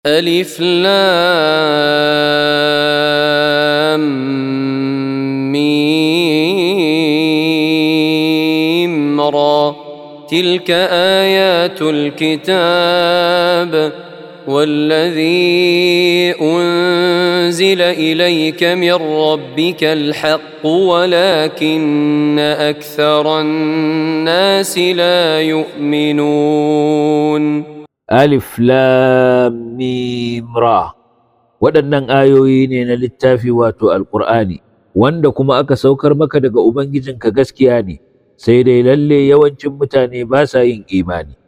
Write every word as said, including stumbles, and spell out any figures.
ألف لام ميم را تلك آيات الكتاب والذي أنزل إليك من ربك الحق ولكن أكثر الناس لا يؤمنون. Alif Lam Mim Ra waɗannan ayoyi ne na littafi wato Alƙur'ani wanda kuma aka saukar maka daga Ubangijinka gaskiya ne sai dai lalle yawancin mutane ba sa yin imani.